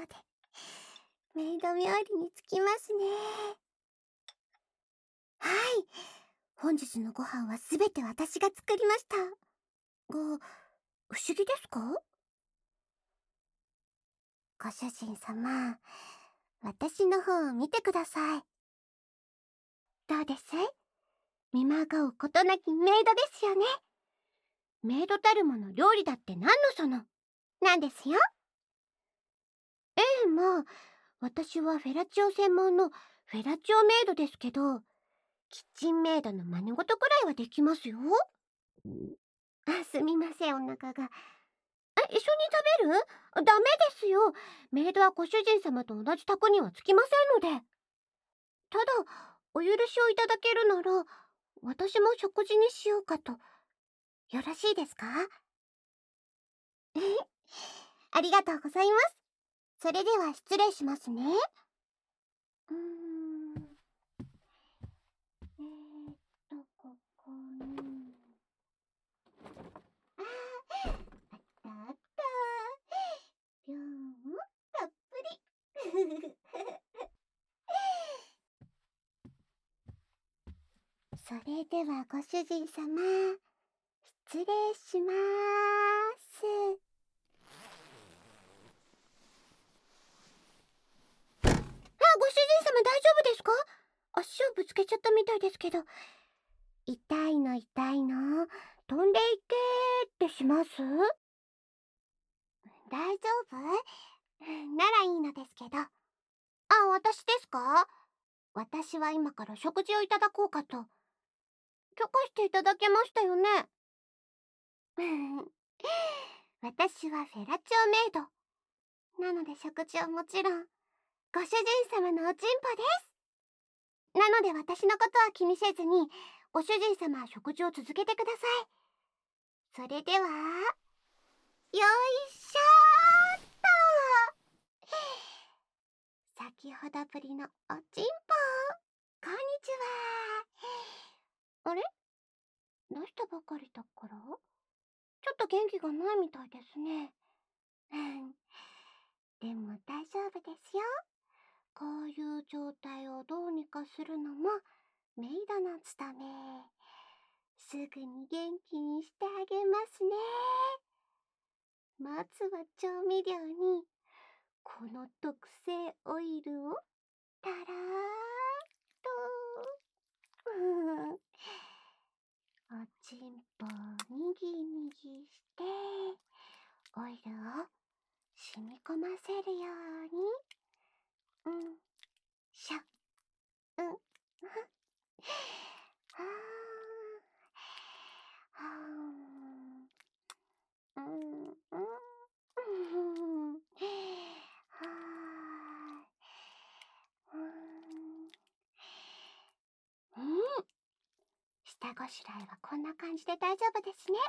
でメイド冥利につきますね。はい、本日のご飯はすべて私が作りました。が、不思議ですか？ご主人様、私の方を見てください。どうです？見まごうことなきメイドですよね。メイドたるもの料理だって何のそのなんですよ。ええ、まあ私はフェラチオ専門のフェラチオメイドですけど、キッチンメイドの真似事くらいはできますよ。あ、すみません、お腹が。一緒に食べる？ダメですよ。メイドはご主人様と同じ卓にはつきませんので。ただ、お許しをいただけるなら、私も食事にしようかと。よろしいですか？ありがとうございます。それでは失礼しますね。うーん。ここに。あったあった。量もたっぷり。それではご主人様、失礼しまーす。ご主人様大丈夫ですか？足をぶつけちゃったみたいですけど。痛いの痛いの、飛んでいけーってします？大丈夫？ならいいのですけど。私ですか？私は今から食事をいただこうかと。許可していただけましたよね？私はフェラチオメイド。なので食事はもちろん、ご主人様のおちんぽです。なので私のことは気にせずに、ご主人様は食事を続けてください。それでは、よいしょーっと。先ほどぶりのおちんぽ。こんにちは。あれ？出したばかりだからちょっと元気がないみたいですね。でも大丈夫ですよ。こういう状態をどうにかするのもメイドの務め。すぐに元気にしてあげますね。まずは調味料にこの特製オイルをたらーっと。おちんぽをにぎにぎしてオイルを染み込ませるように。しょ。はー。はー。はー。下ごしらえはこんな感じで大丈夫ですね。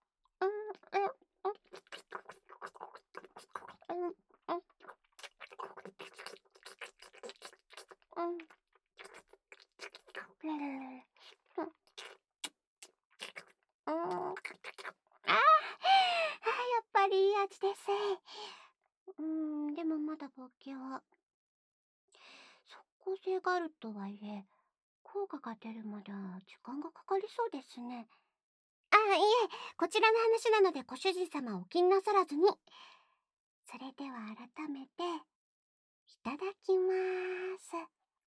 やっぱりいい味です。でもまだボケは即効性があるとはいえ、効果が出るまでは時間がかかりそうですね。いえ、こちらの話なのでご主人様はお気になさらずに。それでは改めて、いただきまーす。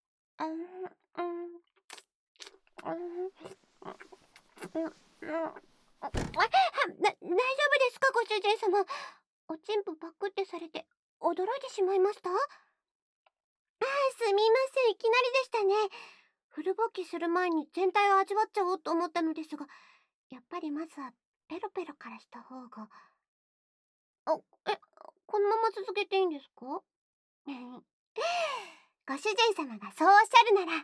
大丈夫ですか、ご主人様。おちんぽパクってされて驚いてしまいました？すみません、いきなりでしたね。フル勃起する前に全体を味わっちゃおうと思ったのですが、やっぱりまずはペロペロからした方が。このまま続けていいんですか？ご主人様がそうおっしゃるなら。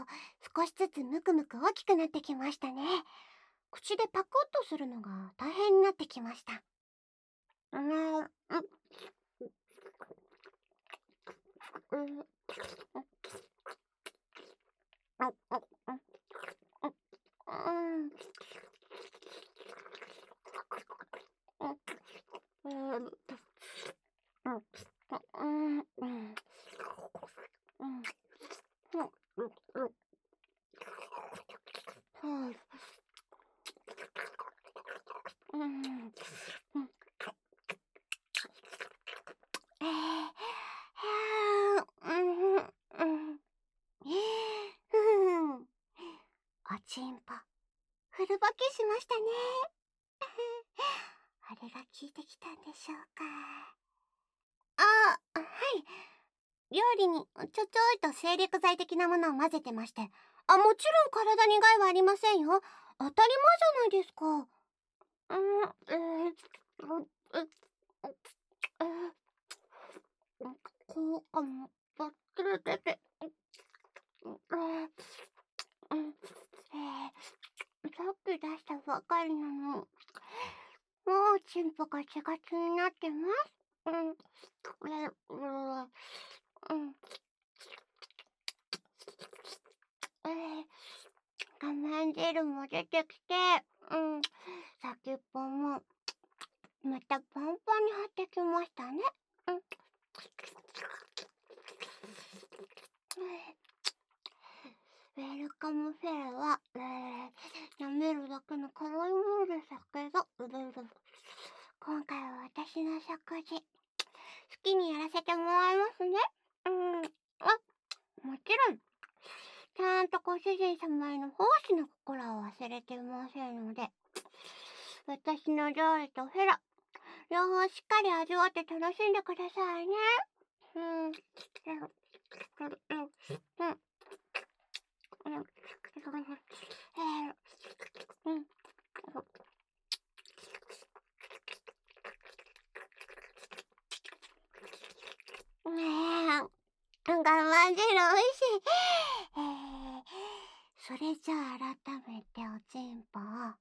少しずつむくむく大きくなってきましたね。口でパクッとするのが大変になってきました。おちんぽ、フルボケしましたね。あれが効いてきたんでしょうか。はい。料理にちょいと精力剤的なものを混ぜてまして。もちろん体に害はありませんよ。当たり前じゃないですか。効果もばっちり出て、さっき出したばかりなのに、もうチンポが血が気になってます。我慢汁も出てきて、先っぽもまたパンパンに張ってきましたね。ウェルカムフェアは、舐めるだけの可愛いものでしたけど、今回は私の食事、好きにやらせてもらいますね。もちろん、ちゃんとご主人様への奉仕の心は忘れていませんので、私の料理とフェラ、両方しっかり味わって楽しんでくださいね。我慢汁おいしい。それじゃあ改めておちんぽを。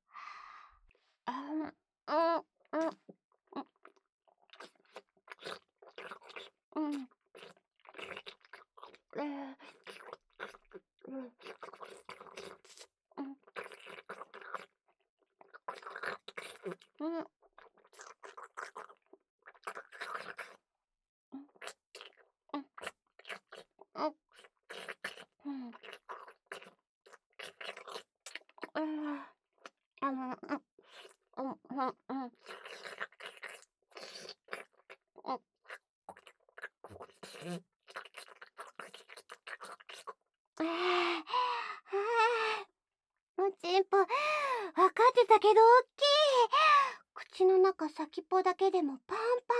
おちんぽ、分かってたけど大きい。口の中先っぽだけでもパン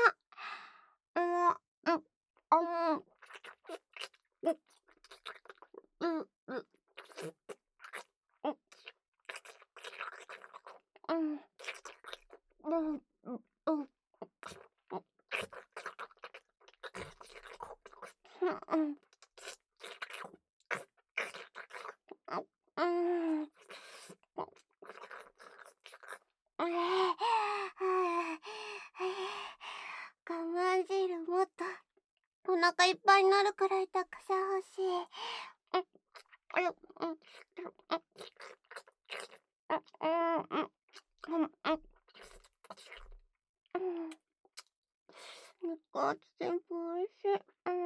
パン。我慢汁もっとお腹いっぱいになるくらいたくさん欲しい。肉厚全部おいしい。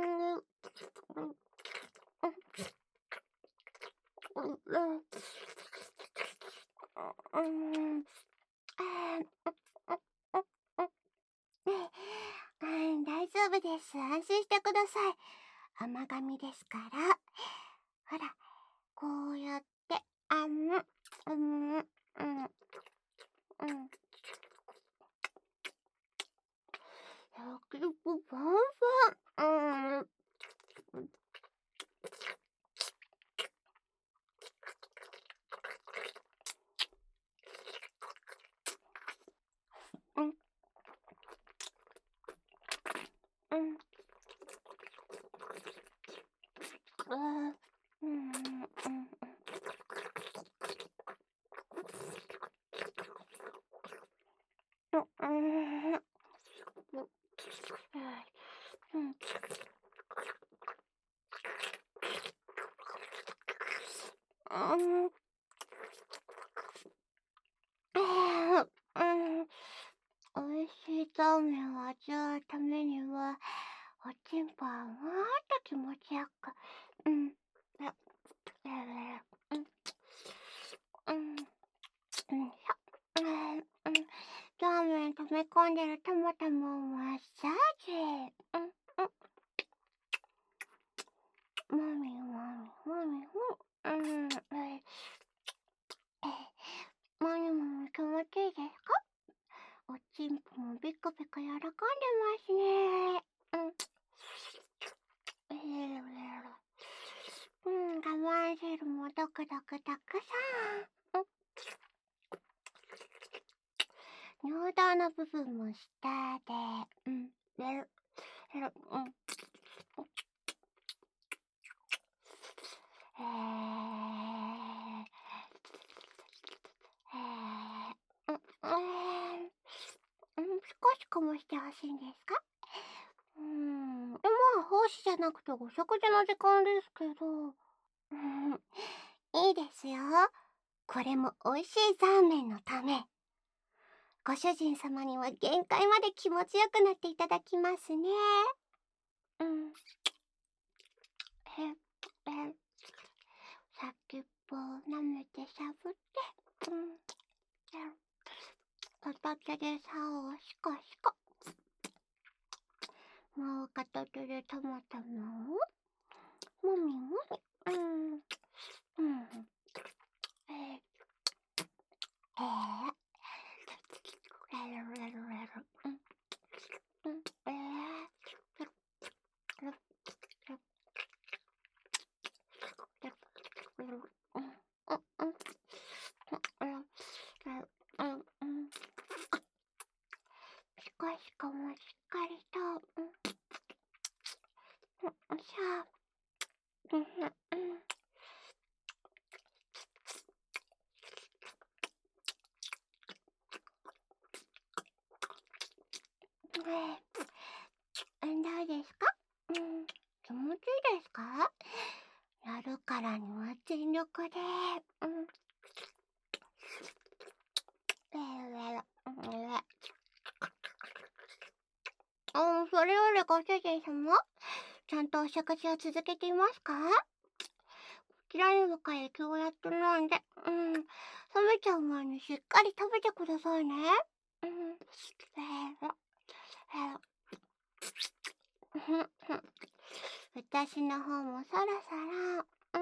大丈夫です。安心してください。甘噛みですから。ほら、こうやって、先っぽパンパン。 ん。美味しいザーメンを味わうためには、おちんぽはもっと気持ちよく。うん。ラーメン溜め込んでるたまたまをマッサージ。もみもみもみもみもみ気持ちいいですか？おちんぽもビクビク喜んでますね。我慢汁もドクドクたくさん。尿道の部分も下で、少しこぼしてほしいんですか？奉仕じゃなくてお食事の時間ですけど。いいですよ。これも美味しいザーメンのため。ご主人様には限界まで気持ちよくなっていただきますね。先っぽを舐めてしゃぶって、片手で竿をシコシコ。もう片手でたまたまをもみもみ。しこしこもしっかりと。どうですか？気持ちいいですか？やるからには全力で。それよりご主人様、ちゃんとお食事を続けていますか？こちらにもか雪をやってないんで、冷めちゃう前にしっかり食べてくださいね。私の方もそろそろ、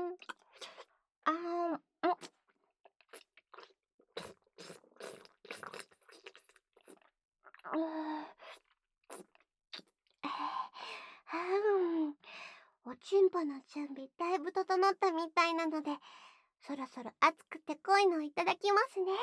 おちんぽの準備だいぶ整ったみたいなので、そろそろ熱くて濃いのをいただきますね。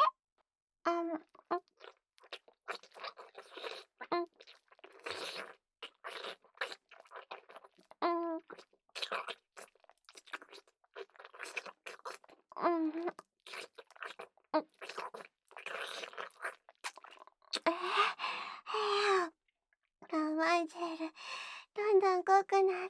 甘い汁、どんどん濃くなって。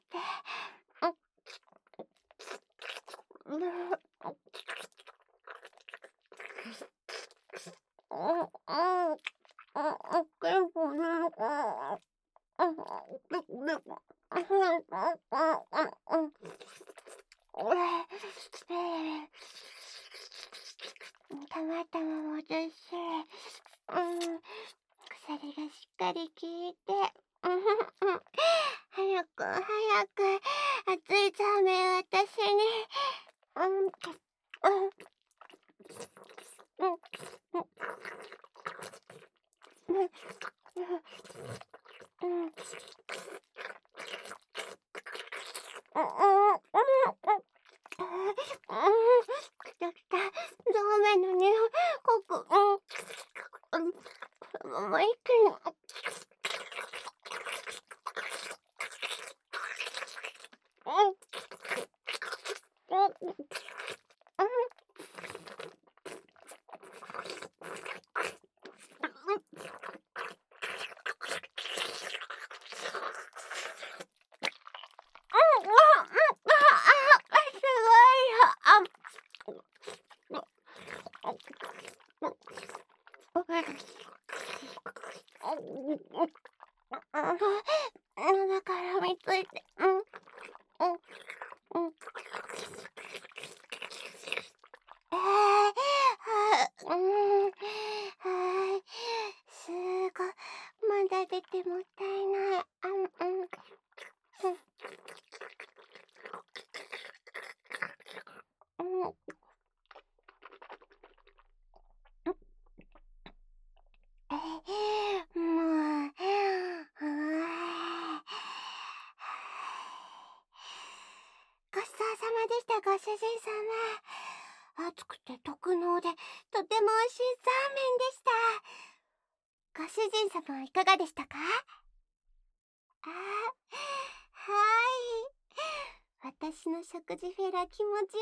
たまたまもずっしり。鎖がしっかり効いて。早く早く熱いザーメン私に。来た。ザーメンの匂い、ここのまま一気に。すごいよ。 喉からみついて。すごい。まだ出てもったいない。もう、ごちそうさまでした、ご主人様。熱くて特濃で、とても美味しいザーメンでした。ご主人様はいかがでしたか？はい。私の食事フェラ気持ちよかったん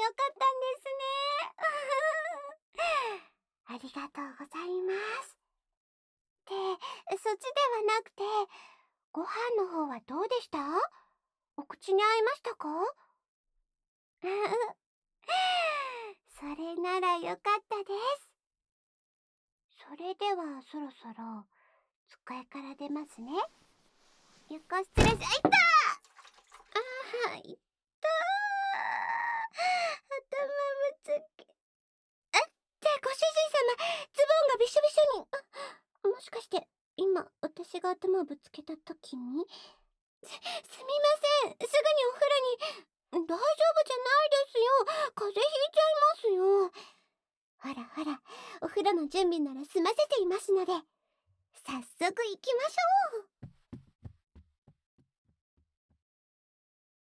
ですね。ありがとうございます。で、そっちではなくて、ご飯の方はどうでした？お口に合いましたか？それならよかったです。それではそろそろ机から出ますね。ゆっこ失礼し、いったー！いったー。頭ぶつけ。ご主人様、ズボンがびしょびしょに。もしかして、今、私が頭をぶつけた時に。すみません。すぐにお風呂に。大丈夫じゃないですよ。風邪ひいちゃいますよ。ほらほら、お風呂の準備なら済ませていますので、早速行きましょう。